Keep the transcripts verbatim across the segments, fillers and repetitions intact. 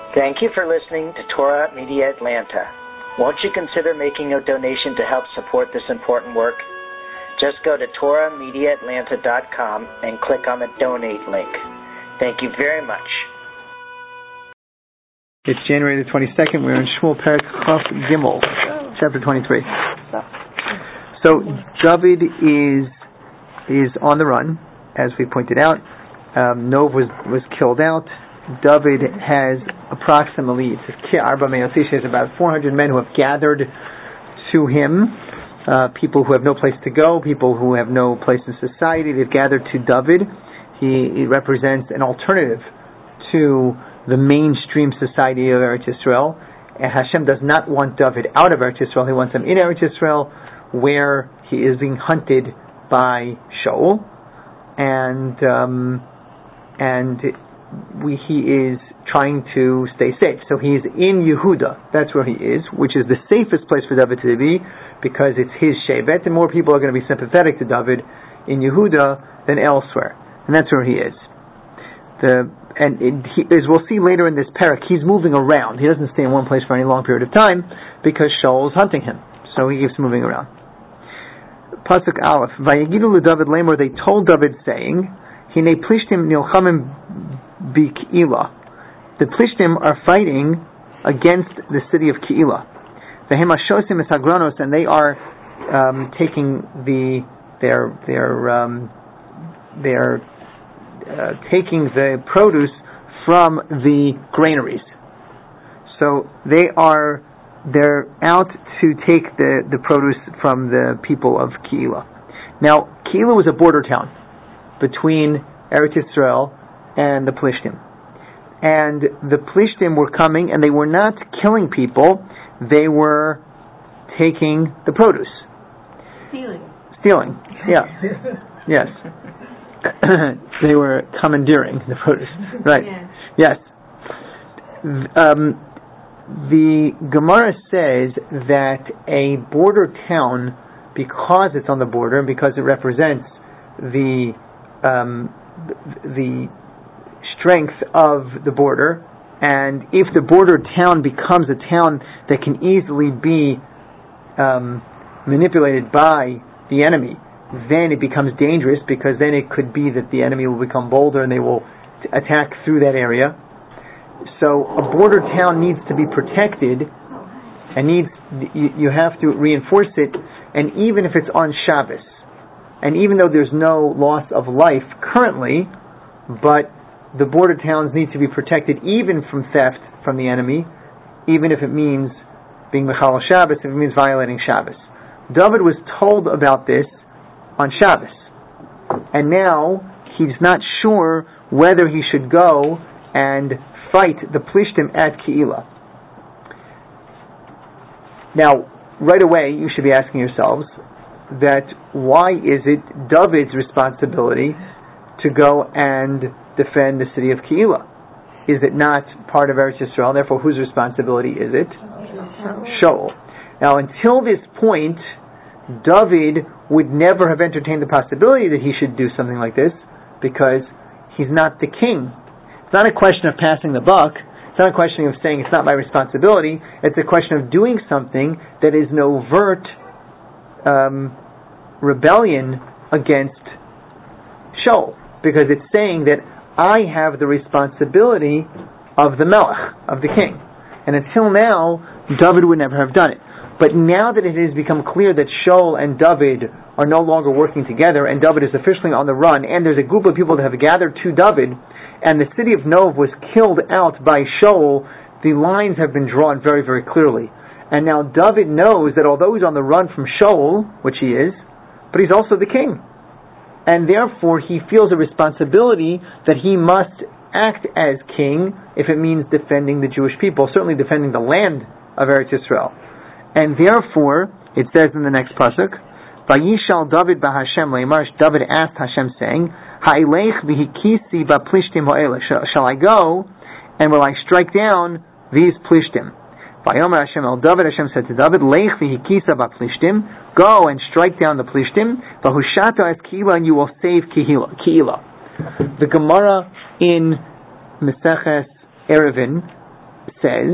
Thank you for listening to Torah Media Atlanta. Won't you consider making a donation to help support this important work? Just go to torah media atlanta dot com and click on the donate link. Thank you very much. It's January the twenty-second. We're in Shmuel Perek Chaf Gimel, chapter twenty-three. So David is is on the run, as we pointed out. Um, Nov was, was killed out. David has approximately, it says about four hundred men who have gathered to him. Uh, people who have no place to go, people who have no place in society. They've gathered to David. He, he represents an alternative to the mainstream society of Eretz Yisrael. And Hashem does not want David out of Eretz Yisrael. He wants him in Eretz Yisrael, where he is being hunted by Shaul, and um, and we, he is trying to stay safe. So he is in Yehuda. That's where he is, which is the safest place for David to be, because it's his Shevet, and more people are going to be sympathetic to David in Yehuda than elsewhere. And that's where he is. The And it, he, as we'll see later in this parak, he's moving around. He doesn't stay in one place for any long period of time because Shaul is hunting him. So he keeps moving around. Pasuk Aleph. Vayegidu leDavid Lamor, they told David, saying, Hine Plishtim nilchamim b'Ke'ilah. The Plishtim are fighting against the city of Ke'ilah. Vehem hashosim es hagranos, and they are um, taking the their their um, their Uh, taking the produce from the granaries. So they are they're out to take the, the produce from the people of Ke'ilah. Now, Ke'ilah was a border town between Eretz Yisrael and the Plishtim. And the Plishtim were coming, and they were not killing people, they were taking the produce. Stealing. Stealing, yeah. Yes. They were commandeering the produce. Right. Yes. yes. Um, the Gemara says that a border town, because it's on the border and because it represents the um, the strength of the border, and if the border town becomes a town that can easily be um, manipulated by the enemy, then it becomes dangerous, because then it could be that the enemy will become bolder and they will t- attack through that area. So a border town needs to be protected, and needs you, you have to reinforce it, and even if it's on Shabbos, and even though there's no loss of life currently, but the border towns need to be protected even from theft from the enemy, even if it means being Mechal Shabbos, if it means violating Shabbos. David was told about this on Shabbos, and now he's not sure whether he should go and fight the Plishtim at Ke'ilah. Now, right away, you should be asking yourselves that why is it David's responsibility to go and defend the city of Ke'ilah? Is it not part of Eretz Yisrael? Therefore, whose responsibility is it? Shaul. Now, until this point, David would never have entertained the possibility that he should do something like this, because he's not the king. It's not a question of passing the buck. It's not a question of saying it's not my responsibility. It's a question of doing something that is an overt um, rebellion against Shaul, because it's saying that I have the responsibility of the Melech, of the king. And until now, David would never have done it. But now that it has become clear that Shaul and David are no longer working together, and David is officially on the run, and there's a group of people that have gathered to David, and the city of Nov was killed out by Shaul, the lines have been drawn very, very clearly. And now David knows that although he's on the run from Shaul, which he is, but he's also the king. And therefore he feels a responsibility that he must act as king if it means defending the Jewish people, certainly defending the land of Eretz Yisrael. And therefore, it says in the next pasuk, Vayishal David b'Hashem le'imar, David asked Hashem, saying, Ha'ilech v'hikisi ba'plishtim ha'ele, shall I go, and will I strike down these plishtim? Vayomer Hashem el David, Hashem said to David, Lech v'hikisa ba'plishtim, go and strike down the plishtim, v'hushata es Ke'ilah, and you will save Ke'ilah. The Gemara in Meseches Erevin says,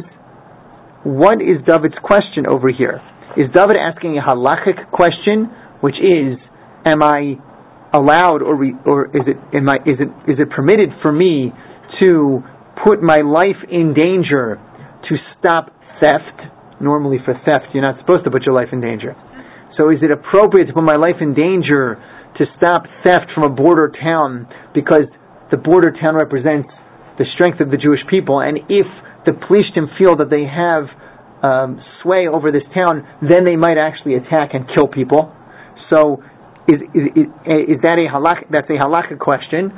what is David's question over here? Is David asking a halachic question, which is, am I allowed, or re, or is it am I, is it is it permitted for me to put my life in danger to stop theft? Normally for theft, you're not supposed to put your life in danger. So is it appropriate to put my life in danger to stop theft from a border town, because the border town represents the strength of the Jewish people, and if the Plishtim feel that they have um, sway over this town, then they might actually attack and kill people. So is is, is, is that a halach? That's a halachic question.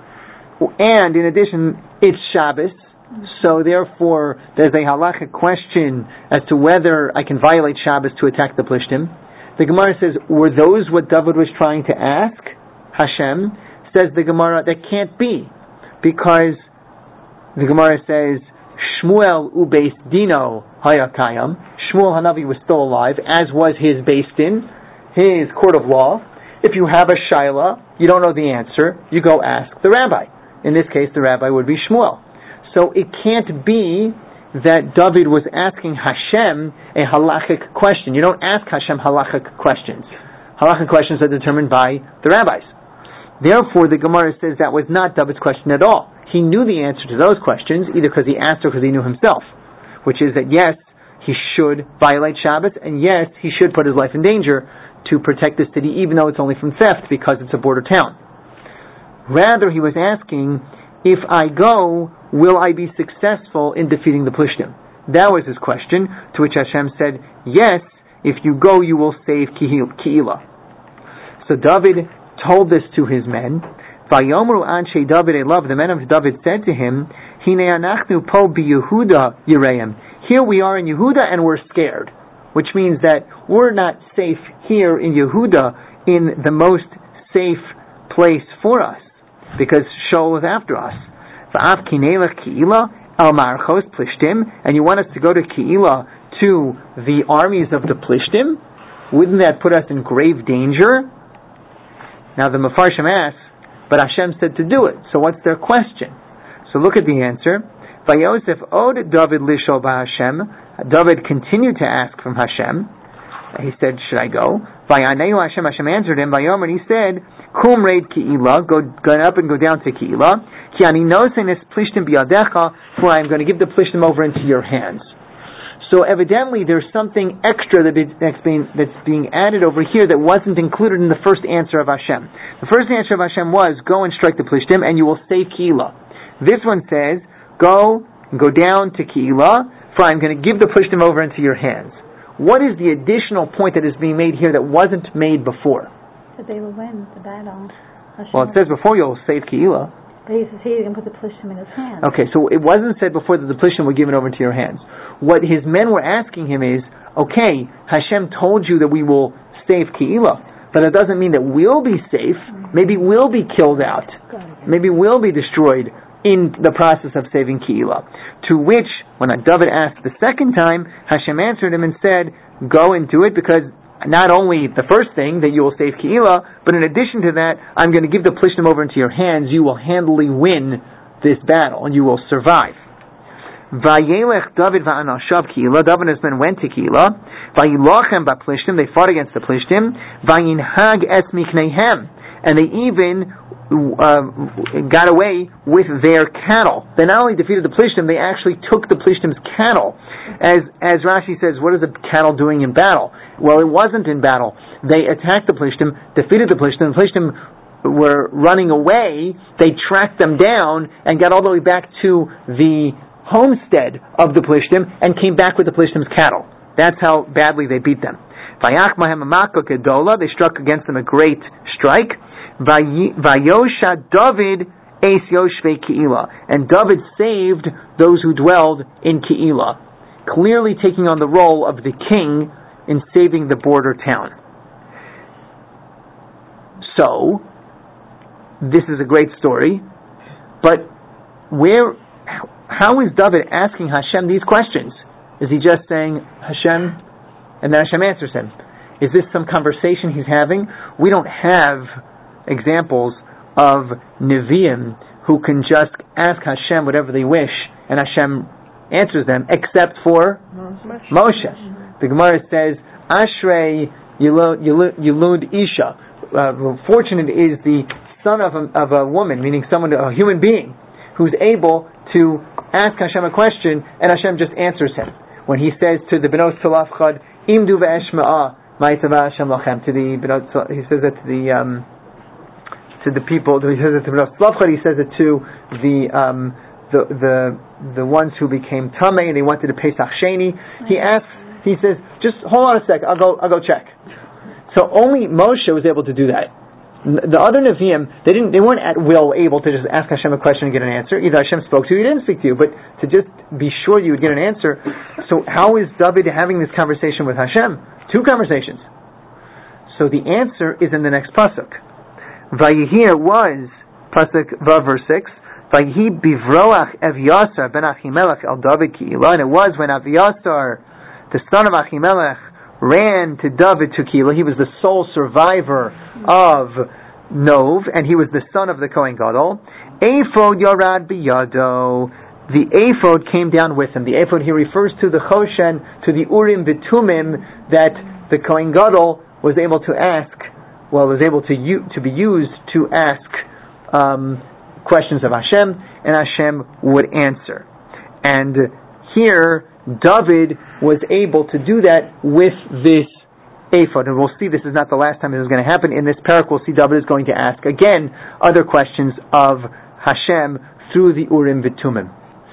And in addition, it's Shabbos, so therefore there's a halachic question as to whether I can violate Shabbos to attack the Plishtim. The Gemara says, were those what David was trying to ask Hashem? Says the Gemara, that can't be, because the Gemara says, Shmuel ubeis dino hayakayam. Shmuel Hanavi was still alive, as was his beis din, his court of law. If you have a shaila, you don't know the answer, you go ask the rabbi. In this case, the rabbi would be Shmuel. So it can't be that David was asking Hashem a halachic question. You don't ask Hashem halachic questions. Halachic questions are determined by the rabbis. Therefore, the Gemara says that was not David's question at all. He knew the answer to those questions, either because he asked or because he knew himself, which is that yes, he should violate Shabbos, and yes, he should put his life in danger to protect the city, even though it's only from theft, because it's a border town. Rather, he was asking, if I go, will I be successful in defeating the Plishtim? That was his question, to which Hashem said, yes, if you go, you will save Keilah. So David told this to his men. Vayomru anshe David elav, the men of David said to him, Hine anachnu po biYehuda yireim. Here we are in Yehuda and we're scared, which means that we're not safe here in Yehuda, in the most safe place for us, because Shaul is after us. Va'af kinelech Keilah al marchos Plishtim, and you want us to go to Keilah, to the armies of the Plishtim? Wouldn't that put us in grave danger? Now the Mefarshim asks, but Hashem said to do it. So what's their question? So look at the answer. Vayosef od David lishol ba'Hashem. David continued to ask from Hashem. He said, should I go? Vayanehu Hashem. Hashem answered him. Vayomer, and he said, Kum reid Keilah. Go, go up and go down to Keilah. Ki ani nosen es Plishtim biyadecha. For I am going to give the Plishtim over into your hands. So evidently there's something extra that is, that's, being, that's being added over here that wasn't included in the first answer of Hashem. The first answer of Hashem was, go and strike the Plishtim and you will save Keilah. This one says, go and go down to Keilah, for I'm going to give the Plishtim over into your hands. What is the additional point that is being made here that wasn't made before? That they will win the battle. Hashem well, it says before you'll save Keilah. But he says he's going to put the Plishtim in his hands. Okay, so it wasn't said before that the Plishtim were given over into your hands. What his men were asking him is, okay, Hashem told you that we will save Keilah, but it doesn't mean that we'll be safe. Maybe we'll be killed out. Maybe we'll be destroyed in the process of saving Keilah. To which, when David asked the second time, Hashem answered him and said, go and do it, because not only the first thing, that you will save Keilah, but in addition to that, I'm going to give the Plishtim over into your hands. You will handily win this battle, and you will survive. Vayelech David va'anashav Keilah. David and his men went to Keilah. Vayilachem ba'Plishtim. They fought against the Plishtim. Vayinhag es miknehem. And they even uh, got away with their cattle. They not only defeated the Plishtim, they actually took the Plishtim's cattle. As as Rashi says, what is a cattle doing in battle? Well, it wasn't in battle. They attacked the Plishtim, defeated the Plishtim. The Plishtim were running away. They tracked them down and got all the way back to the homestead of the Plishtim and came back with the Plishtim's cattle. That's how badly they beat them. Vayach mahem amaka gedola. They struck against them a great strike. Vayosha David es yoshvei Keilah. And David saved those who dwelled in Keilah, clearly taking on the role of the king in saving the border town. So, this is a great story, but where, how is David asking Hashem these questions? Is he just saying, Hashem, and then Hashem answers him? Is this some conversation he's having? We don't have examples of Nevi'im who can just ask Hashem whatever they wish, and Hashem answers them, except for Moshe. Moshe. The Gemara says, Ashrei Yilud Isha. Uh, fortunate is the son of a, of a woman, meaning someone, a human being, who's able to ask Hashem a question, and Hashem just answers him. When he says to the Benot Tzlafchad, Imdu ve'eshma'a, ma'itava Hashem lachem, to the Benot, he says that to the um, to the people. He says it to Benot Tzlafchad. He says it to the um, the the the ones who became tamei and they wanted to Pesach Sheni. He asks. He says, just hold on a sec. I'll go. I'll go check. So only Moshe was able to do that. The other Nevi'im, they didn't. They weren't at will able to just ask Hashem a question and get an answer. Either Hashem spoke to you, or He didn't speak to you. But to just be sure you would get an answer. So how is David having this conversation with Hashem? Two conversations. So the answer is in the next pasuk. Vayihi was pasuk vav verse six. Vayihi bivroach Evyasar ben Achimelech al David ki Ilah. And it was when Evyasar, the son of Achimelech, ran to David to Keilah. He was the sole survivor of Nov, and he was the son of the Kohen Gadol. Ephod Yarad biyado. The ephod came down with him. The ephod here refers to the Choshen, to the Urim V'Tumim that the Kohen Gadol was able to ask, well, was able to u- to be used to ask um, questions of Hashem, and Hashem would answer. And here, David was able to do that with this ephod. And we'll see this is not the last time this is going to happen. In this parak, we'll see David is going to ask again other questions of Hashem through the Urim V'Tumim.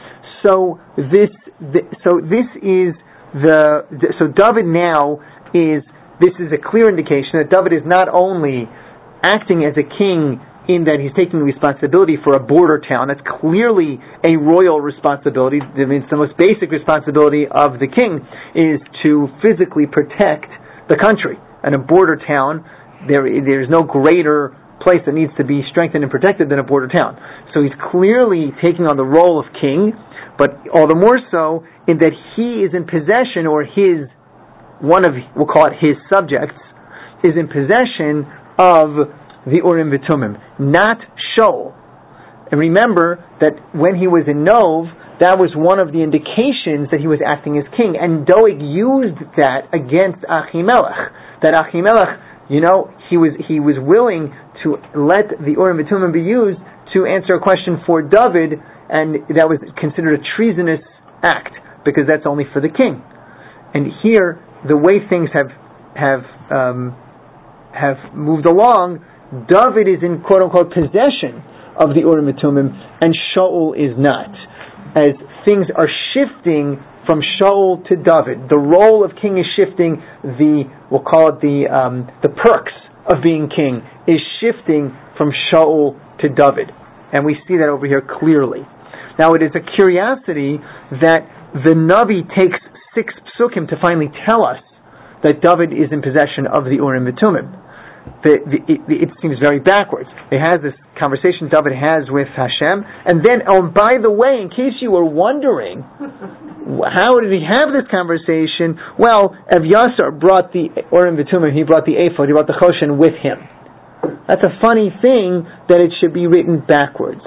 So this, the, so this is the, the, so David now is, this is a clear indication that David is not only acting as a king in that he's taking responsibility for a border town. That's clearly a royal responsibility. I mean, it's the most basic responsibility of the king is to physically protect the country. And a border town, there there's no greater place that needs to be strengthened and protected than a border town. So he's clearly taking on the role of king, but all the more so in that he is in possession, or his, one of, we'll call it his subjects, is in possession of the Urim V'Tumim, not Shaul. And remember that when he was in Nov, that was one of the indications that he was acting as king. And Doeg used that against Achimelech. That Achimelech, you know, he was he was willing to let the Urim V'Tumim be used to answer a question for David, and that was considered a treasonous act because that's only for the king. And here, the way things have have um, have moved along, David is in quote-unquote possession of the Urim V'Tumim, and Shaul is not. As things are shifting from Shaul to David, the role of king is shifting, the, we'll call it the um, the perks of being king, is shifting from Shaul to David. And we see that over here clearly. Now it is a curiosity that the Navi takes six psukim to finally tell us that David is in possession of the Urim V'Tumim. The, the, it, it seems very backwards. It has this conversation David has with Hashem, and then, oh, by the way, in case you were wondering, how did he have this conversation? Well, Evyasar brought the Urim V'Tumim, he brought the ephod, he brought the Choshen with him. That's a funny thing that it should be written backwards.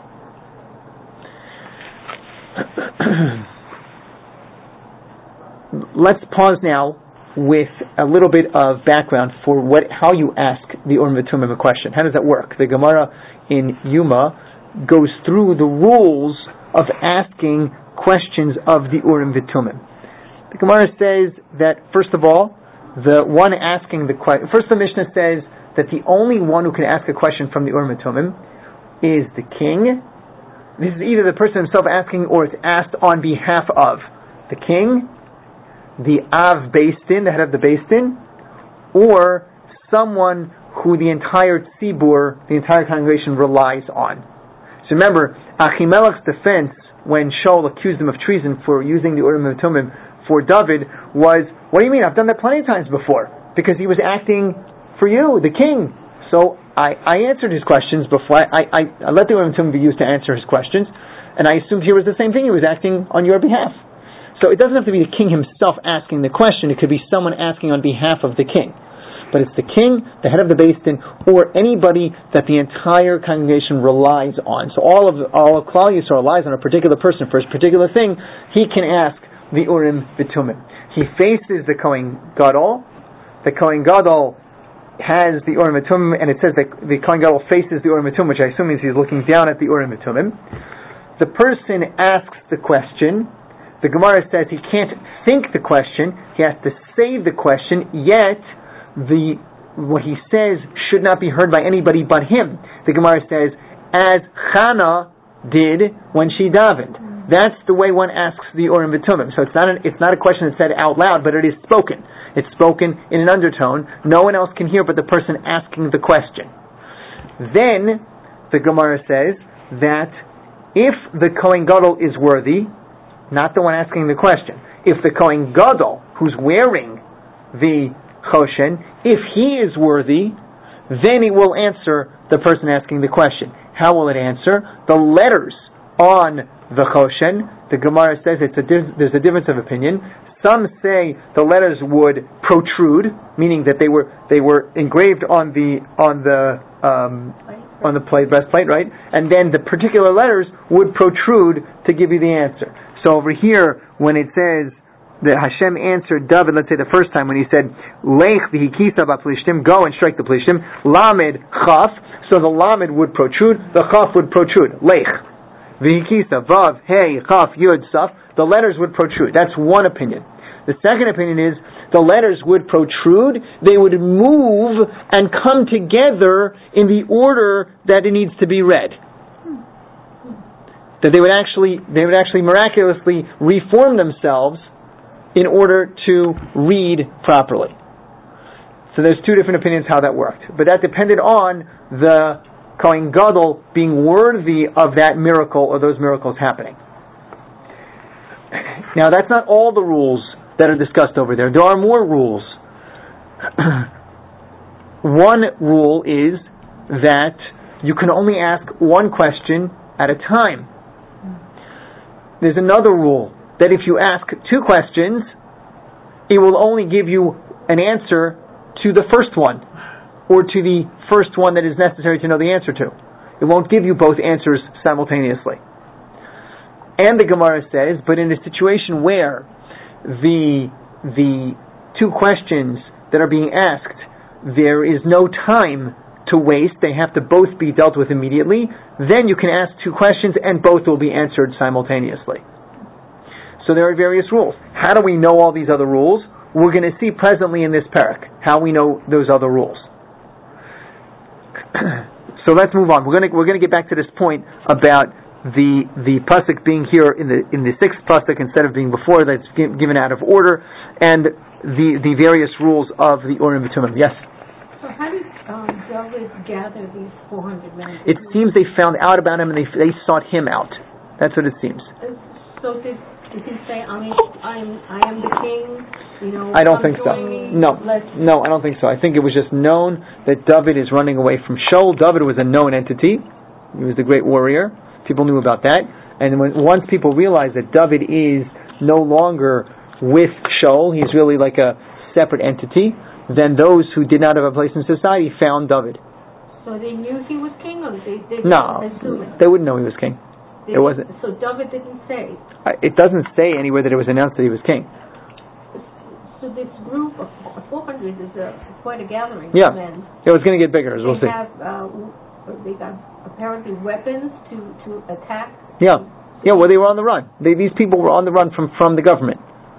Let's pause now with a little bit of background for what, how you ask the Urim V'Tumim a question. How does that work? The Gemara in Yuma goes through the rules of asking questions of the Urim V'Tumim. The Gemara says that, first of all, the one asking the question, first the Mishnah says that the only one who can ask a question from the Urim V'Tumim is the king. This is either the person himself asking, or it's asked on behalf of the king, the Av Beis Din, the head of the Beis Din, or someone who the entire tzibur, the entire congregation relies on. So remember, Achimelech's defense when Shaul accused him of treason for using the Urim V'Tumim for David was, what do you mean? I've done that plenty of times before. Because he was acting for you, the king. So I, I answered his questions before. I, I, I let the Urim V'Tumim be used to answer his questions, and I assumed here was the same thing. He was acting on your behalf. So it doesn't have to be the king himself asking the question. It could be someone asking on behalf of the king. but it's the king, the head of the Beis Din, or anybody that the entire congregation relies on. So all of all of Klal Yisrael relies on a particular person for a particular thing. He can ask the Urim V'Tumim. He faces the Kohen Gadol. The Kohen Gadol has the Urim V'Tumim, and it says that the Kohen Gadol faces the Urim V'Tumim, which I assume means he's looking down at the Urim V'Tumim. The person asks the question. The Gemara says he can't think the question, he has to say the question, yet the what he says should not be heard by anybody but him. The Gemara says, as Chana did when she davened. That's the way one asks the Urim V'Tumim. So it's not an, it's not a question that's said out loud, but it is spoken. It's spoken in an undertone. No one else can hear but the person asking the question. Then the Gemara says that if the Kohen Gadol is worthy, not the one asking the question, if the Kohen Gadol, who's wearing the Choshen, if he is worthy, then it will answer the person asking the question. How will it answer? The letters on the Choshen, the Gemara says it's a diff- there's a difference of opinion. Some say the letters would protrude, meaning that they were they were engraved on the on the um, on the plate, breastplate, right? And then the particular letters would protrude to give you the answer. So over here, when it says that Hashem answered David, let's say the first time when he said, Lech v'hikisa b'plishtim, go and strike the plishtim, Lamed chaf, so the Lamed would protrude, the chaf would protrude, Lech. V'hikisa, Vav, Hey, Chaf, Yud, Saf, the letters would protrude. That's one opinion. The second opinion is, the letters would protrude, they would move and come together in the order that it needs to be read. That they would actually they would actually miraculously reform themselves in order to read properly. So there's two different opinions how that worked. But that depended on the Kohen Gadol being worthy of that miracle or those miracles happening. Now that's not all the rules that are discussed over there. There are more rules. One rule is that you can only ask one question at a time. There's another rule, that if you ask two questions, it will only give you an answer to the first one, or to the first one that is necessary to know the answer to. It won't give you both answers simultaneously. And the Gemara says, but in a situation where the, the two questions that are being asked, there is no time to waste, they have to both be dealt with immediately, then you can ask two questions and both will be answered simultaneously. So there are various rules. How do we know all these other rules? We're going to see presently in this parak how we know those other rules. So let's move on. We're going to we're going to get back to this point about the the pasuk being here in the in the sixth pasuk instead of being before, that's given out of order, and the the various rules of the Urim V'Tumim. Yes. So how did um, David gather these four hundred men? It seems they found out about him and they they sought him out. That's what it seems. So did, did he say, I mean, I'm I am the king? You know, I don't think so. Me, no, no, I don't think so. I think it was just known that David is running away from Shaul. David was a known entity. He was the great warrior. People knew about that. And when once people realized that David is no longer with Shaul, he's really like a separate entity, then those who did not have a place in society found David. So they knew he was king, or they didn't no, assume it? They wouldn't know he was king. They it wasn't. So David didn't say? Uh, it doesn't say anywhere that it was announced that he was king. So this group of four hundred is a, quite a gathering yeah. of men. It was going to get bigger, as they we'll see. Have, uh, they got apparently weapons to, to attack? Yeah. Yeah, well, they were on the run. They, these people were on the run from, from the government.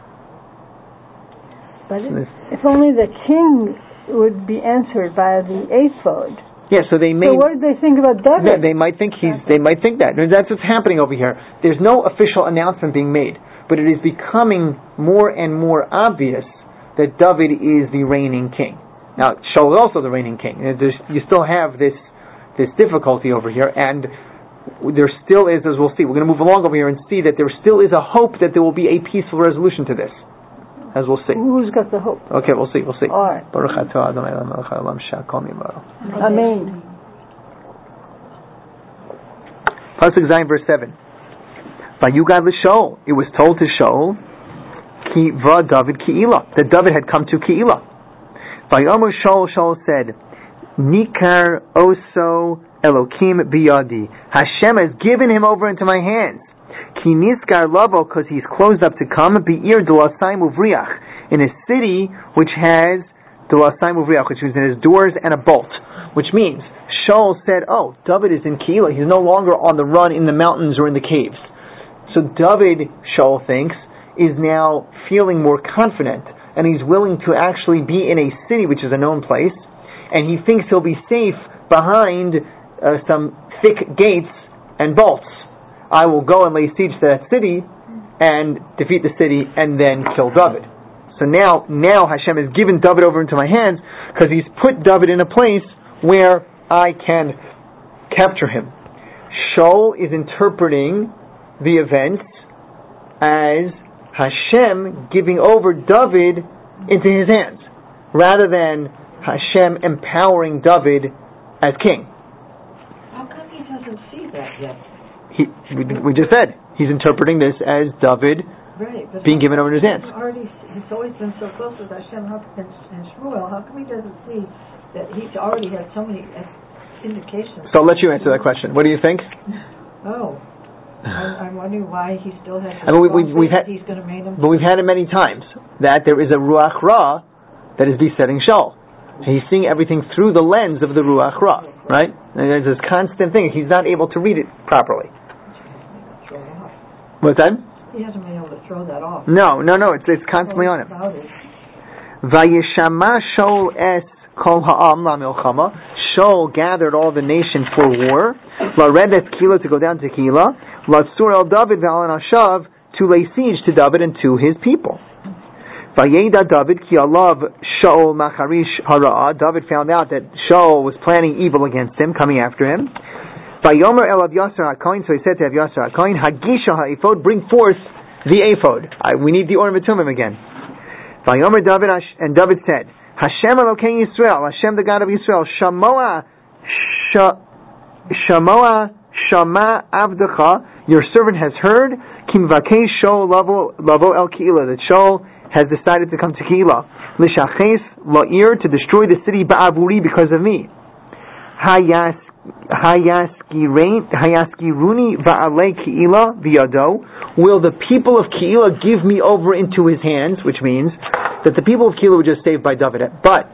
But if, if only the king would be answered by the ephod. Yeah, so they may. So what did they think about David? Yeah, they might think he's. They might think that. That's what's happening over here. There's no official announcement being made, but it is becoming more and more obvious that David is the reigning king. Now, Shaul is also the reigning king. There's, you still have this this difficulty over here, and there still is, as we'll see. We're going to move along over here and see that there still is a hope that there will be a peaceful resolution to this, as we'll see. Who's got the hope? Okay, we'll see, we'll see. All right. Amen. Pasuk Zayin, verse seven. Vayugad l'Shaul. It was told to Shaul, Ki va David Ki'ilah, that David had come to Ki'ilah. Vayomer Shaul, Shaul said, Nikar oso Elokim biyadi. Hashem has given him over into my hands. Ki niskar lavo, because he's closed up to come. Be'ir delasai muvriach, in a city which has delasai muvriach, which means it has doors and a bolt. Which means Shaul said, "Oh, David is in Keilah. He's no longer on the run in the mountains or in the caves." So David, Shaul thinks, is now feeling more confident, and he's willing to actually be in a city which is a known place, and he thinks he'll be safe behind Uh, some thick gates and bolts. I will go and lay siege to that city and defeat the city and then kill David. So now, now Hashem has given David over into my hands because he's put David in a place where I can capture him. Shaul is interpreting the events as Hashem giving over David into his hands, rather than Hashem empowering David as king. Yes. He, we, we just said he's interpreting this as David right, being given over in his hands. Already, he's always been so close with Hashem how, and, and Shmuel. How come he doesn't see that he's already had so many indications? So I'll let you answer that question. What do you think? Oh, I'm, I'm wondering why he still has. I mean, we, we, we've had, he's going to make him. But we've had it many times that there is a ruach ra that is besetting Shaul. He's seeing everything through the lens of the ruach ra, right? And there's this constant thing. He's not able to read it properly. What's that? He hasn't been able to throw that off. No, no, no. It's it's constantly on him. Vayishama Shaul es kol ha'am la milchama. Shaul gathered all the nation for war. La redet Keilah, to go down to Keilah. La sur el David v'alan ashav, to lay siege to David and to his people. Vayeda David ki alav Shaul macharish hara'a. David found out that Shaul was planning evil against him, coming after him. Vayomer el Avyasar HaKohen, so he said to Avyasar HaKohen, Hagisha ha'ephod, bring forth the ephod. I, we need the Urim and Tumim again. Vayomer David, and David said, Hashem Elokein Yisrael, Hashem the God of Yisrael, Shamoa, Shamoa, Shama Avdecha, your servant has heard, Kimvakei Shaul lavo el Keilah, that Shaul has decided to come to Keilah. Lishaches la'ir, to destroy the city ba'avuri, because of me. Hayas Hayaskiruni va'alei Keilah v'yado. Will the people of Keilah give me over into his hands? Which means that the people of Keilah were just saved by David. But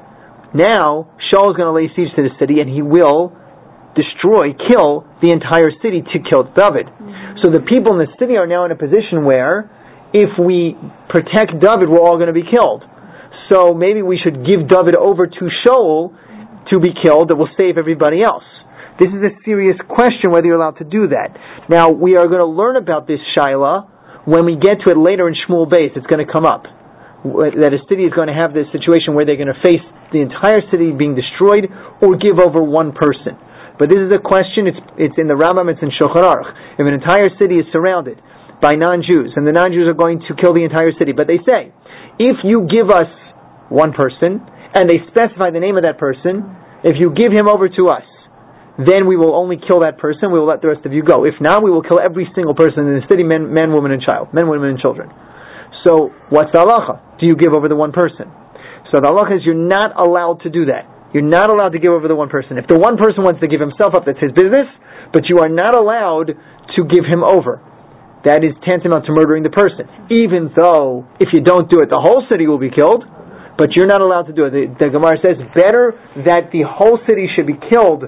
now Shaul is going to lay siege to the city, and he will destroy, kill the entire city to kill David. Mm-hmm. So the people in the city are now in a position where, if we protect David, we're all going to be killed. So maybe we should give David over to Shaul to be killed, that will save everybody else. This is a serious question whether you're allowed to do that. Now, we are going to learn about this Shaila when we get to it later in Shmuel Beis. It's going to come up that a city is going to have this situation where they're going to face the entire city being destroyed or give over one person. But this is a question, it's it's in the Rambam, it's in Shulchan Aruch. If an entire city is surrounded by non-Jews, and the non-Jews are going to kill the entire city, but they say, if you give us one person, and they specify the name of that person, if you give him over to us, then we will only kill that person, we will let the rest of you go. If not, we will kill every single person in the city, men, men women, and child, men, women, and children. So, what's the halacha? Do you give over the one person? So the halacha is you're not allowed to do that. You're not allowed to give over the one person. If the one person wants to give himself up, that's his business, but you are not allowed to give him over. That is tantamount to murdering the person. Even though, if you don't do it, the whole city will be killed, but you're not allowed to do it. The, the Gemara says, better that the whole city should be killed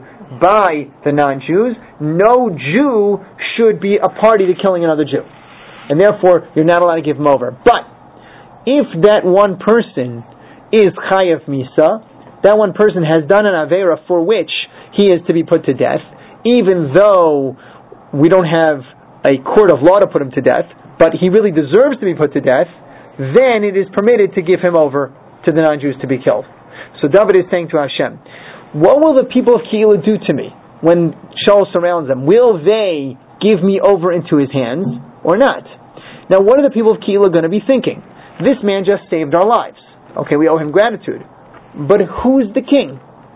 by the non-Jews. No Jew should be a party to killing another Jew. And therefore, you're not allowed to give him over. But, if that one person is Chayav Misa, that one person has done an Aveira for which he is to be put to death, even though we don't have a court of law to put him to death, but he really deserves to be put to death, then it is permitted to give him over to the non-Jews to be killed. So David is saying to Hashem, what will the people of Keilah do to me when Shaul surrounds them? Will they give me over into his hands or not? Now, what are the people of Keilah going to be thinking? This man just saved our lives. Okay, we owe him gratitude. But who's the king?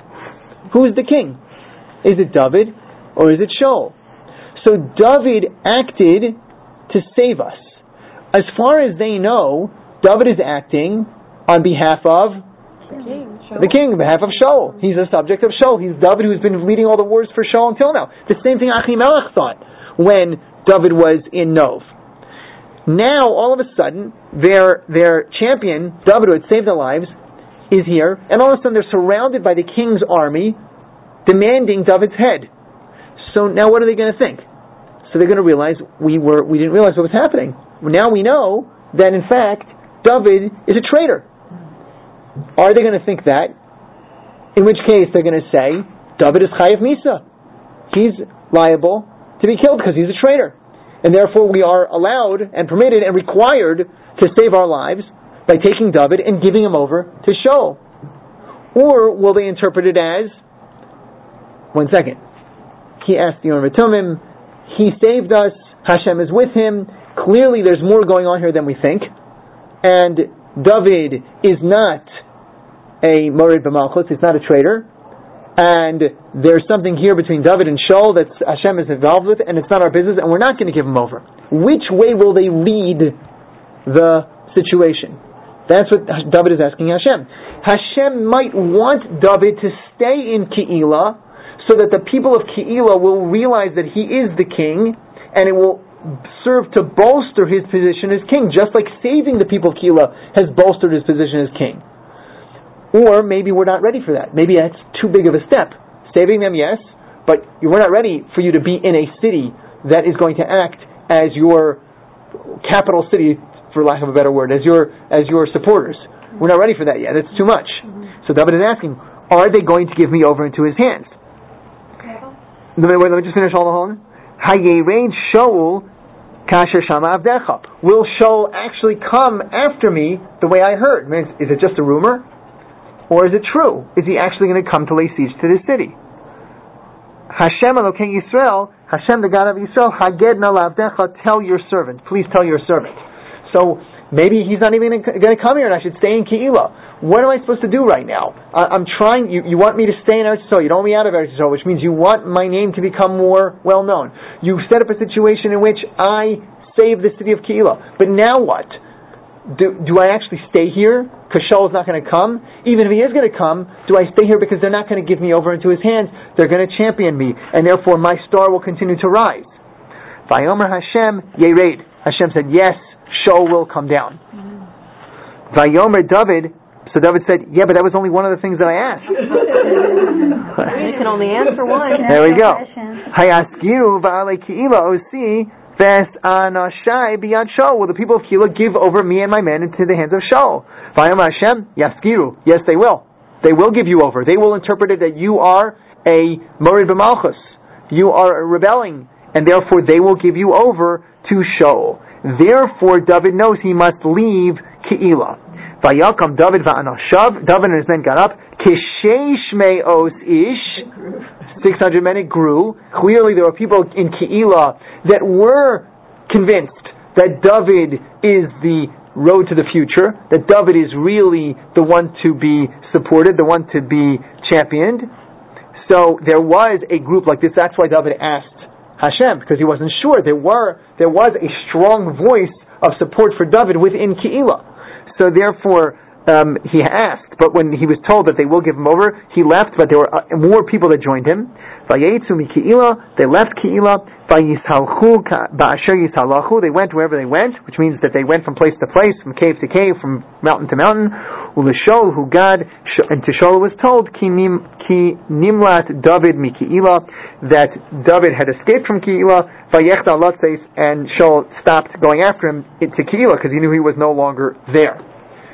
Who's the king? Is it David or is it Shaul? So David acted to save us. As far as they know, David is acting on behalf of The king, on behalf of Shaul. He's a subject of Shaul. He's David who's been leading all the wars for Shaul until now. The same thing Achimelech thought when David was in Nov. Now, all of a sudden, their their champion, David, who had saved their lives, is here, and all of a sudden they're surrounded by the king's army, demanding David's head. So now what are they going to think? So they're going to realize we were we didn't realize what was happening. Now we know that in fact David is a traitor. Are they going to think that? In which case they're going to say David is Chayav Misa. He's liable to be killed because he's a traitor. And therefore we are allowed and permitted and required to save our lives by taking David and giving him over to Shaul. Or will they interpret it as, one second, he asked the Urim Tumim, he saved us, Hashem is with him, clearly there's more going on here than we think, and David is not a Morid B'Malchus, he's not a traitor, and there's something here between David and Shaul that Hashem is involved with, and it's not our business, and we're not going to give him over. Which way will they lead the situation? That's what David is asking Hashem. Hashem might want David to stay in Keilah, so that the people of Keilah will realize that he is the king, and it will serve to bolster his position as king, just like saving the people of Keilah has bolstered his position as king. Or maybe we're not ready for that. Maybe that's too big of a step. Saving them, yes, but we're not ready for you to be in a city that is going to act as your capital city, for lack of a better word, as your as your supporters. We're not ready for that yet. It's too much. So David is asking, are they going to give me over into his hands? Let me, let me just finish all the whole. Hayerein Shaul kasher shama avdecha. Will Shaul actually come after me the way I heard? I mean, is it just a rumor? Or is it true? Is he actually going to come to lay siege to this city? Hashem Elokein Yisrael, Hashem the God of Yisrael, Haged na lavdecha, tell your servant. Please tell your servant. So maybe he's not even going to come here and I should stay in Keilah. What am I supposed to do right now? I, I'm trying, you, you want me to stay in Eretz Yisrael, you don't want me out of Eretz Yisrael, which means you want my name to become more well known. You set up a situation in which I save the city of Keilah. But now what? Do, do I actually stay here because Shaul is not going to come? Even if he is going to come, do I stay here because they're not going to give me over into his hands? They're going to champion me, and therefore my star will continue to rise. Vayomer Hashem Yered. Hashem said, yes, Shaul will come down. Vayomer David. So David said, yeah, but that was only one of the things that I asked. You can only answer one. There we go. Hayaskiru va'alei Keilah osi. Ves anashai biyad Shaul. Will the people of Keilah give over me and my men into the hands of Shaul? Vayom Hashem yaskiru. Yes, they will. They will give you over. They will interpret it that you are a Morid B'Malchus. You are rebelling, and therefore they will give you over to Shaul. Therefore, David knows he must leave Keilah. Vayakam David va'anashav. David and his men got up. Kisheish me'os ish. six hundred men, it grew. Clearly there were people in Keilah that were convinced that David is the road to the future, that David is really the one to be supported, the one to be championed. So there was a group like this. That's why David asked Hashem, because he wasn't sure. There were there was a strong voice of support for David within Keilah. So therefore Um, he asked, but when he was told that they will give him over, he left, but there were uh, more people that joined him. Vayetzu mi Keilah, they left Keilah. Vayishalchu ba'asher yishalchu, they went wherever they went, which means that they went from place to place, from cave to cave, from mountain to mountain. Uleshol hu Gad, and to Shaul was told, ki nimlat David mi Keilah, that David had escaped from Keilah. Vayechta latzeis, and Shaul stopped going after him to Keilah because he knew he was no longer there.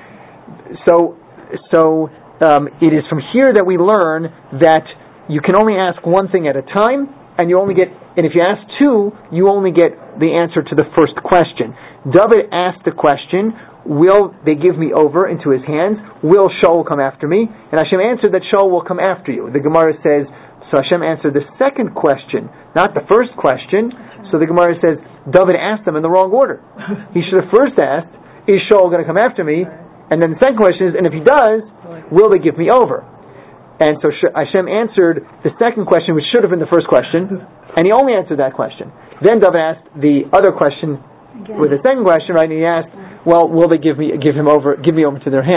So, so um, it is from here that we learn that you can only ask one thing at a time, and you only get, and if you ask two, you only get the answer to the first question. David asked the question, will they give me over into his hands? Will Shaul come after me? And Hashem answered that Shaul will come after you. The Gemara says, so Hashem answered the second question, not the first question. So the Gemara says, David asked them in the wrong order. He should have first asked, is Shaul going to come after me? And then the second question is, and if he does, will they give me over? And so Hashem answered the second question, which should have been the first question, and he only answered that question. Then David asked the other question with the second question, right? And he asked, well, will they give me give him over, give me over to their hands?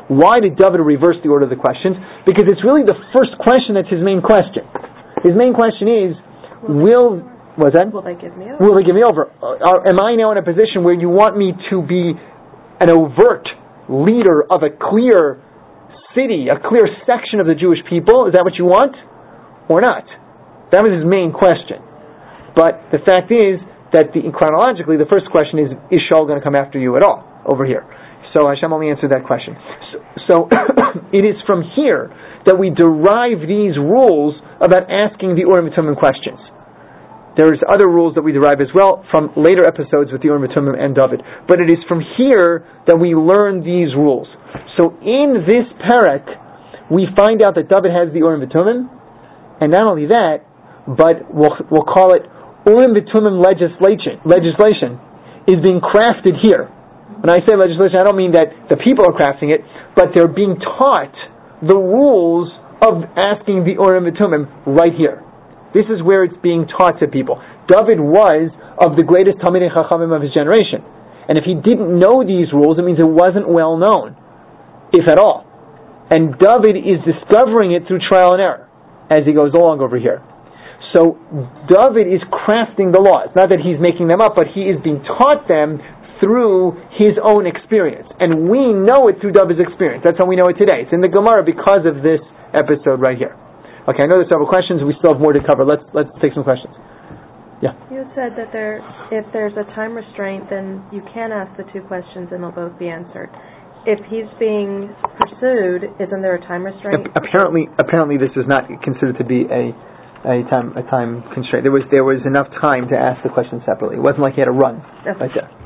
Why did David reverse the order of the questions? Because it's really the first question that's his main question. His main question is, will, what's that? Will they give me over? Will they give me over? Uh, am I now in a position where you want me to be an overt leader of a clear city, a clear section of the Jewish people? Is that what you want? Or not? That was his main question. But the fact is that the, chronologically, the first question is, is Shaul going to come after you at all over here? So Hashem only answered that question. So, so it is from here that we derive these rules about asking the Urim Tumim questions. There's other rules that we derive as well from later episodes with the Urim Tumim and David. But it is from here that we learn these rules. So in this parak, we find out that David has the Urim Tumim, and not only that, but we'll, we'll call it Urim Tumim legislation, legislation is being crafted here. When I say legislation, I don't mean that the people are crafting it, but they're being taught the rules of asking the Urim Tumim right here. This is where it's being taught to people. David was of the greatest Talmidei Chachamim of his generation. And if he didn't know these rules, it means it wasn't well known, if at all. And David is discovering it through trial and error as he goes along over here. So David is crafting the laws. Not that he's making them up, but he is being taught them through his own experience. And we know it through David's experience. That's how we know it today. It's in the Gemara because of this episode right here. Okay, I know there's several questions. We still have more to cover. Let's let's take some questions. Yeah. You said that there, if there's a time restraint, then you can ask the two questions and they'll both be answered. If he's being pursued, isn't there a time restraint? Apparently, apparently, this is not considered to be a a time a time constraint. There was there was enough time to ask the question separately. It wasn't like he had to run Okay. right there.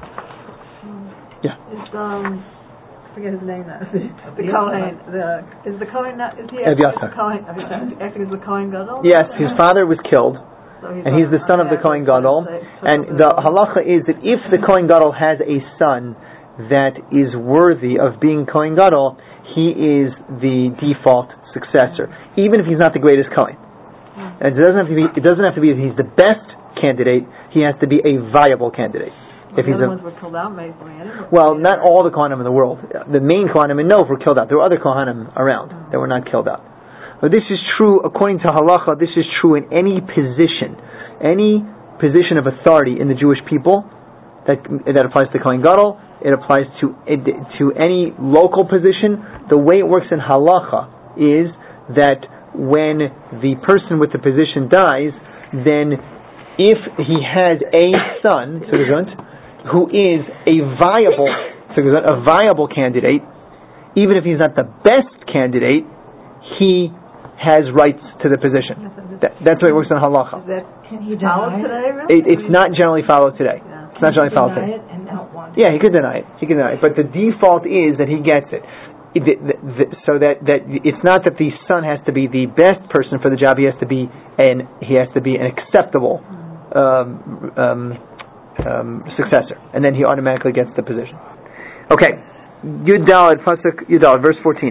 Yeah. It's, um, I forget his name now. The, the Kohen. The, is the Kohen not, is he Ebiatar. the Kohen, acting as the Kohen Gadol? Yes, his father was killed, So he's and he's the son of the Kohen Gadol. And the halacha is that if the Kohen Gadol has a son that is worthy of being Kohen Gadol, he is the default successor, even if he's not the greatest Kohen. And it doesn't have to be. It doesn't have to be that he's the best candidate. He has to be a viable candidate. Well, If he's the a, other ones were killed out basically anyway. well, not all the Kohanim in the world. The main Kohanim in Nov were killed out. There were other Kohanim around that were not killed out. But this is true, according to halacha, this is true in any position. Any position of authority in the Jewish people, that that applies to Kohen Gadol, it applies to to any local position. The way it works in halacha is that when the person with the position dies, then if he has a son, who is a viable, a viable candidate, even if he's not the best candidate, he has rights to the position. That, that's the way it works in halacha. Is that, Can he followed deny today, it? really? It, it's not generally followed today. Yeah. It's not generally followed Deny today. it and not want Yeah, he could deny it. He could deny it. But the default is that he gets it. It, the, the, the, so that, that it's not that the son has to be the best person for the job. He has to be an he has to be an acceptable um, um, um, successor, and then he automatically gets the position. Okay, Yudal pasuk Yudal verse fourteen.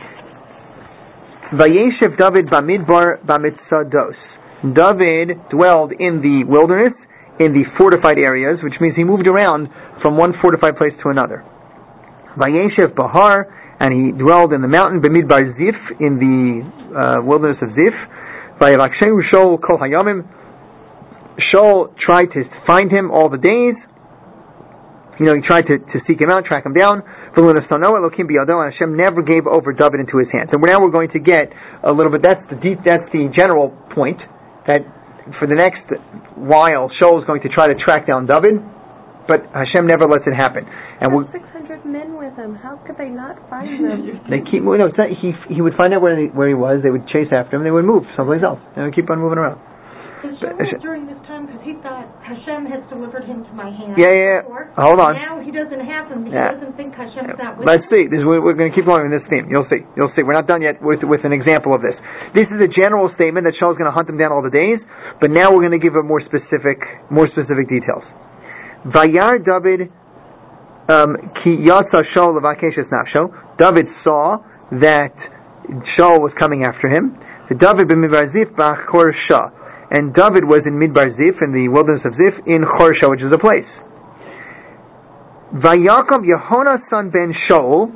Vayeshev David bamidbar bamitzados. David dwelled in the wilderness, in the fortified areas, which means he moved around from one fortified place to another. Vayeshev Bahar, and he dwelled in the mountain, Bamidbar Zif, in the uh, wilderness of Zif. Vayavakshenu Shaul kol hayamim. Shaul tried to find him all the days. You know, he tried to, to seek him out, track him down. And Hashem never gave over David into his hands. And now we're going to get a little bit, that's the deep, that's the general point, that for the next while, Shaul is going to try to track down David, but Hashem never lets it happen. And we six hundred men with him. How could they not find them? They keep moving. No, it's not, he he would find out where he, where he was. They would chase after him. They would move someplace else. And they would keep on moving around. Was Shaul during this time, because he thought Hashem has delivered him to my hand. Yeah, yeah, before. yeah. Hold on. Now he doesn't have him. He Yeah. doesn't think Hashem's not with Let's him. see. This is, we're we're going to keep going in this theme. You'll see. You'll see. We're not done yet with with an example of this. This is a general statement that Shaul is going to hunt him down all the days. But now we're going to give a more specific, more specific details. Vayar David ki yatsa Shaul levakeshes nafsho. David saw that Shaul was coming after him. The David b'midbar Zif b'achor shah. And David was in Midbar Zif, in the wilderness of Zif, in Chorsha, which is a place. Vayakam Yehona son ben Shaul,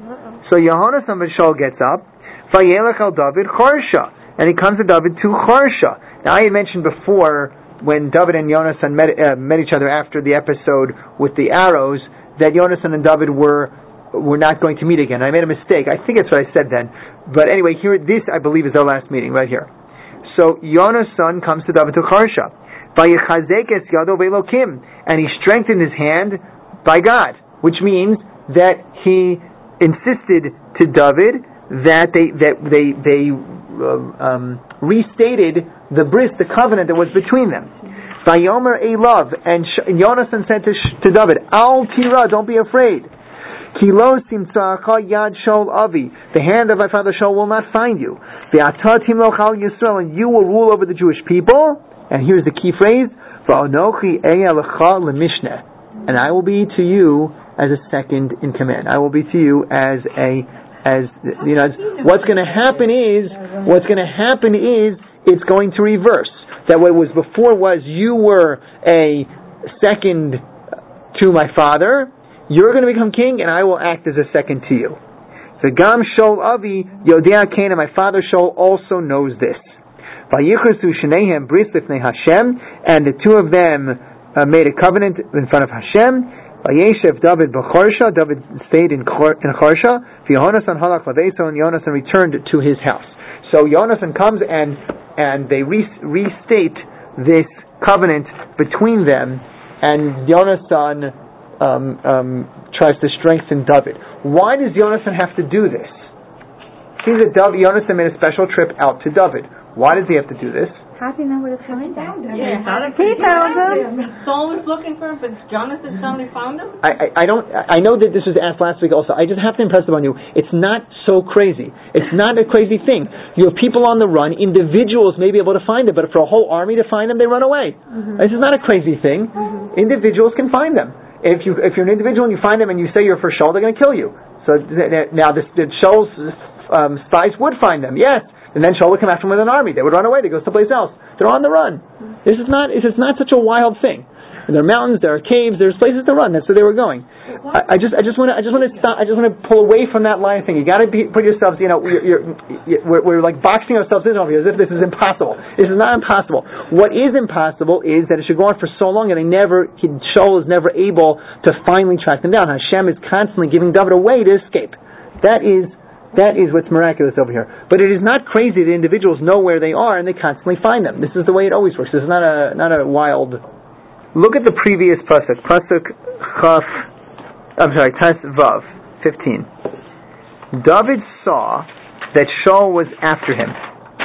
So Yehonasan ben Shaul gets up, Vayelech al David Chorsha, and he comes to David to Chorsha. Now I had mentioned before, when David and Yonasan met, uh, met each other after the episode with the arrows, that Yonasan and David were were not going to meet again. I made a mistake. I think that's what I said then. But anyway, here, this I believe is their last meeting, right here. So Yonasan comes to David to Chorsha. Vayechazek es yado ve'elokim, and he strengthened his hand by God, which means that he insisted to David that they that they they uh, um, restated the bris, the covenant that was between them. Vayomer Elav, and Yonasan said to, to David, Al tira, don't be afraid. Kilo simtzacha yad Shaul avi, the hand of my father Shaul will not find you. Ve'ata timloch al Yisrael, and you will rule over the Jewish people. And here's the key phrase: Va'anochi e'alecha lemishneh, and I will be to you as a second in command. I will be to you as a as you know. What's going to happen is what's going to happen is it's going to reverse. That what was before was you were a second to my father. You're going to become king, and I will act as a second to you. So Gam Shaul Avi Yodea Kana, my father Shaul also knows this. Vayichrasu Shnehem Bris Lifnei Hashem, and the two of them uh, made a covenant in front of Hashem. Vayeshev David b'Chorsha, David stayed in Chorsha. V'Yonasan halach laveso, and Yonasan returned to his house. So Yonasan comes and and they re- restate this covenant between them, and Yonasan Um, um, tries to strengthen David. Why does Yonasan have to do this? It seems that David, Yonasan made a special trip out to David. Why does he have to do this? How do you know where to find him? Yeah, how did he found him? Saul was looking for him, but Jonathan suddenly found him? I, I, I don't. I know that this was asked last week also. I just have to impress upon you. It's not so crazy. It's not a crazy thing. You have people on the run. Individuals may be able to find them, but for a whole army to find them, they run away. Mm-hmm. This is not a crazy thing. Mm-hmm. Individuals can find them. If you if you're an individual and you find them and you say you're for Shaul, they're going to kill you. So th- th- now the, the Shaul's um, spies would find them, yes, and then Shaul would come after them with an army. They would run away. They go someplace else. They're on the run. This is not this is not such a wild thing. And there are mountains, there are caves, there's places to run. That's where they were going. I, I just I just want to I just want to stop. I just want to pull away from that line thing. You got to put yourselves. You know, you're, you're, you're, we're, we're like boxing ourselves in over here as if this is impossible. This is not impossible. What is impossible is that it should go on for so long and they never. He, Shaul is never able to finally track them down. Hashem is constantly giving David a way to escape. That is that is what's miraculous over here. But it is not crazy that individuals know where they are and they constantly find them. This is the way it always works. This is not a not a wild. Look at the previous pasuk, pasuk chaf. I'm sorry, tas vav, fifteen. David saw that Shaul was after him,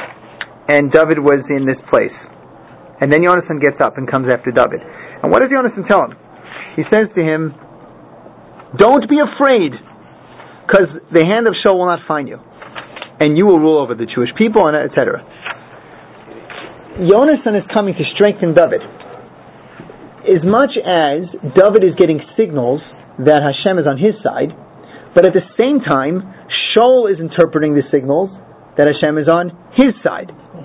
and David was in this place. And then Yonasan gets up and comes after David. And what does Yonasan tell him? He says to him, "Don't be afraid, because the hand of Shaul will not find you, and you will rule over the Jewish people," and et cetera. Yonasan is coming to strengthen David. As much as David is getting signals that Hashem is on his side, but at the same time, Shaul is interpreting the signals that Hashem is on his side.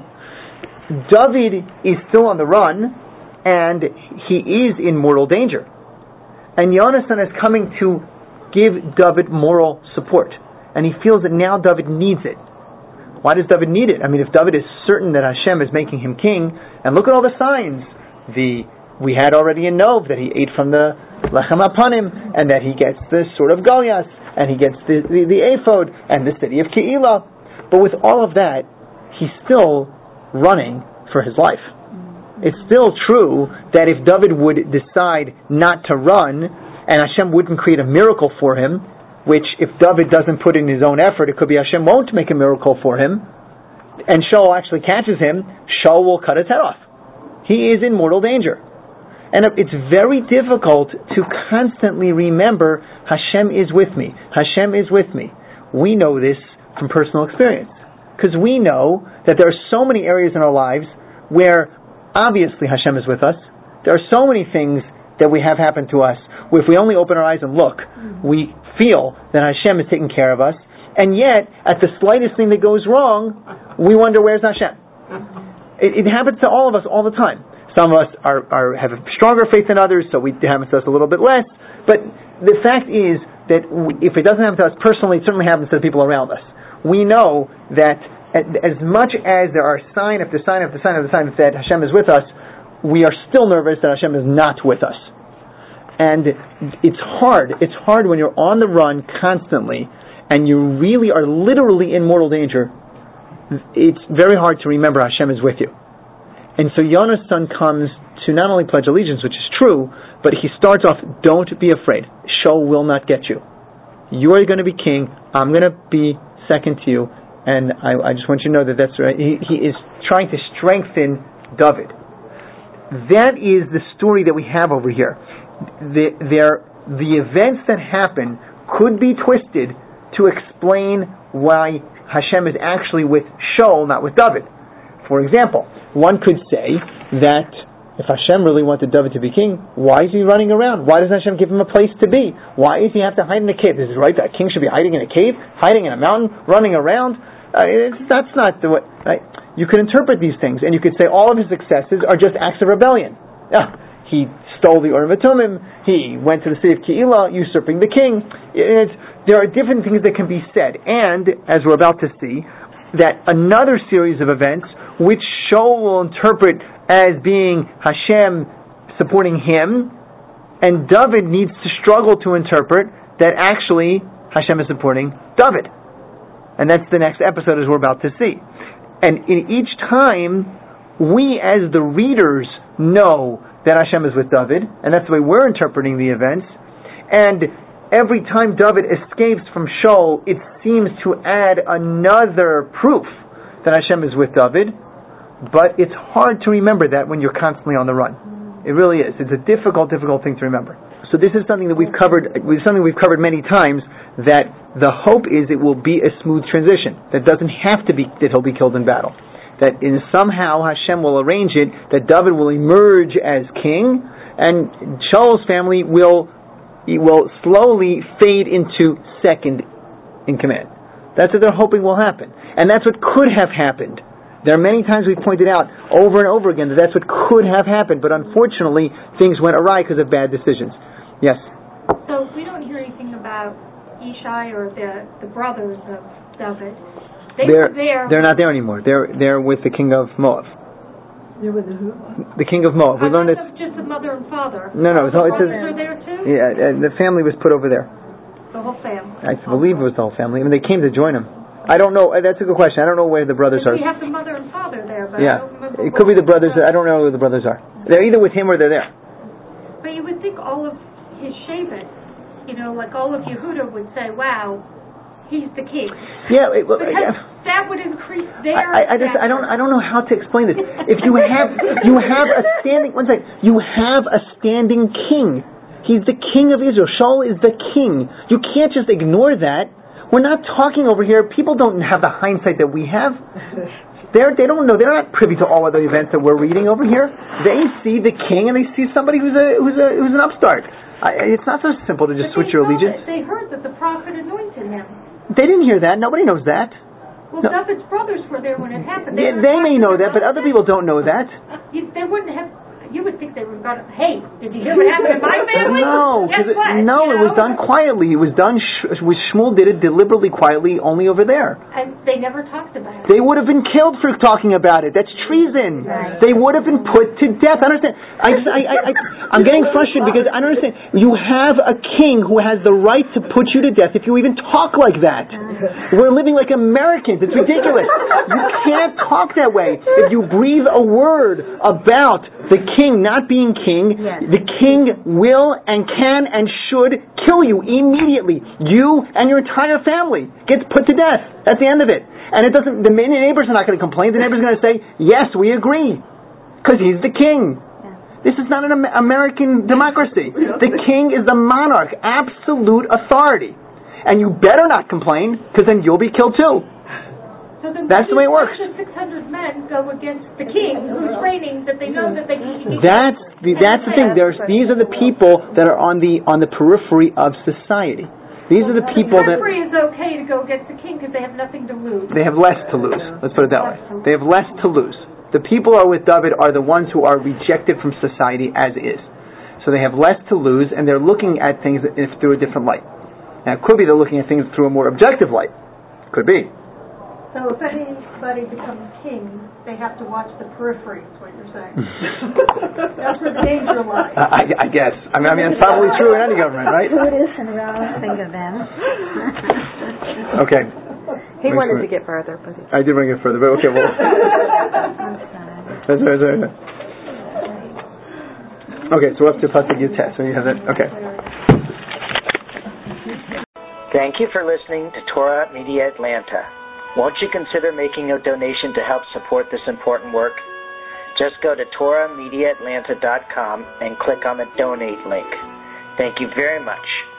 David is still on the run, and he is in mortal danger. And Yonasan is coming to give David moral support, and he feels that now David needs it. Why does David need it? I mean, if David is certain that Hashem is making him king, and look at all the signs, the we had already in Nov that he ate from the lechem apanim, and that he gets the sword of Goliath, and he gets the, the, the ephod, and the city of Keilah. But with all of that, he's still running for his life. It's still true that if David would decide not to run, and Hashem wouldn't create a miracle for him, which if David doesn't put in his own effort, it could be Hashem won't make a miracle for him, and Shaul actually catches him, Shaul will cut his head off. He is in mortal danger. And it's very difficult to constantly remember Hashem is with me. Hashem is with me. We know this from personal experience. Because we know that there are so many areas in our lives where obviously Hashem is with us. There are so many things that we have happen to us where if we only open our eyes and look, we feel that Hashem is taking care of us. And yet, at the slightest thing that goes wrong, we wonder, where's Hashem? It, it happens to all of us all the time. Some of us are, are have a stronger faith than others, so we, it happens to us a little bit less. But the fact is, that w- if it doesn't happen to us personally, it certainly happens to the people around us. We know that as much as there are sign after sign after sign after sign that Hashem is with us, we are still nervous that Hashem is not with us. And it's hard. It's hard when you're on the run constantly and you really are literally in mortal danger. It's very hard to remember Hashem is with you. And so Yonah's son comes to not only pledge allegiance, which is true, but he starts off, don't be afraid. Shaul will not get you. You are going to be king. I'm going to be second to you. And I, I just want you to know that that's right. He, he is trying to strengthen David. That is the story that we have over here. The, there, the events that happen could be twisted to explain why Hashem is actually with Shaul, not with David. For example, one could say that if Hashem really wanted David to be king, why is he running around? Why doesn't Hashem give him a place to be? Why does he have to hide in a cave? This is right, that king should be hiding in a cave, hiding in a mountain, running around. Uh, it's, that's not the way. Right? You could interpret these things, and you could say all of his successes are just acts of rebellion. Yeah, he stole the Urim and Thummim. He went to the city of Keilah, usurping the king. It's, there are different things that can be said, and as we're about to see, that another series of events which Shaul will interpret as being Hashem supporting him, and David needs to struggle to interpret that actually Hashem is supporting David. And that's the next episode as we're about to see. And in each time, we as the readers know that Hashem is with David, and that's the way we're interpreting the events. And every time David escapes from Shaul, it seems to add another proof that Hashem is with David. But it's hard to remember that when you're constantly on the run. It really is. It's a difficult, difficult thing to remember. So this is something that we've covered. Something we've covered many times. That the hope is it will be a smooth transition. That doesn't have to be that he'll be killed in battle. That in somehow Hashem will arrange it that David will emerge as king, and Shaul's family will will slowly fade into second in command. That's what they're hoping will happen, and that's what could have happened. There are many times we've pointed out over and over again that that's what could have happened, but unfortunately things went awry because of bad decisions. Yes? So we don't hear anything about Ishai or the, the brothers of David. They they're, were there. They're not there anymore. They're they're with the king of Moab. They're with the who? The king of Moab. We I learned this. Just the mother and father. No, no. It's all, the it's brothers a, are there too? Yeah, and the family was put over there. The whole family. I believe it was the whole family. I mean, they came to join him. I don't know. That's a good question. I don't know where the brothers are. We have the mother and father there, but yeah. I don't remember. It could be the brothers. I don't know who the brothers are. They're either with him or they're there. But you would think all of his Shevet, you know, like all of Yehuda would say, wow, he's the king. Yeah, it, well, because yeah. that would increase their. I, I, I just I don't I don't know how to explain this. If you have you have a standing one second, you have a standing king. He's the king of Israel. Shaul is the king. You can't just ignore that. We're not talking over here. People don't have the hindsight that we have. They're, they don't know. They're not privy to all of the events that we're reading over here. They see the king and they see somebody who's a who's a who's an upstart. I, it's not so simple to just but switch your allegiance. That, they heard that the prophet anointed him. They didn't hear that. Nobody knows that. Well, no. David's brothers were there when it happened. They, yeah, they may know that, but other people don't know that. You, they wouldn't have. You would think they were going to, hey, did you hear what happened in my family? No, Guess it, what? no, you it was know? done quietly. It was done, sh- Shmuel did it deliberately, quietly, only over there. And they never talked about it. They would have been killed for talking about it. That's treason. Right. They would have been put to death. I understand. I just, I, I, I, I'm getting frustrated because I don't understand. You have a king who has the right to put you to death if you even talk like that. We're living like Americans. It's ridiculous. You can't talk that way. If you breathe a word about the king not being king, yes. The king will and can and should kill you immediately. You and your entire family gets put to death. That's the end of it. And it doesn't. The neighbors are not going to complain. The neighbors are going to say, "Yes, we agree," because he's the king. Yeah. This is not an American democracy. The king is the monarch, absolute authority, and you better not complain because then you'll be killed too. So that's the way it works. six hundred men go against the king who's reigning that they know that they can. That's the, that's the thing. There's these are the people that are on the on the periphery of society. These are the people that. The periphery is okay to go against the king because they have nothing to lose. They have less to lose. Let's put it that way. They have less to lose. The people who are with David are the ones who are rejected from society as is. So they have less to lose, and they're looking at things through a different light. Now, it could be they're looking at things through a more objective light. Could be. So if anybody becomes king, they have to watch the periphery, is what you're saying. That's where the danger lies. I, I guess. I mean, I mean, it's probably true in any government, right? Who it is and around. Think of them. Okay. He wanted to get further, but he... I did bring it further, but okay, well... That's right, that's right. Okay, so we're up to Pasuk Yutes. So you have that? Okay. Thank you for listening to Torah Media Atlanta. Won't you consider making a donation to help support this important work? Just go to Torah Media Atlanta dot com and click on the donate link. Thank you very much.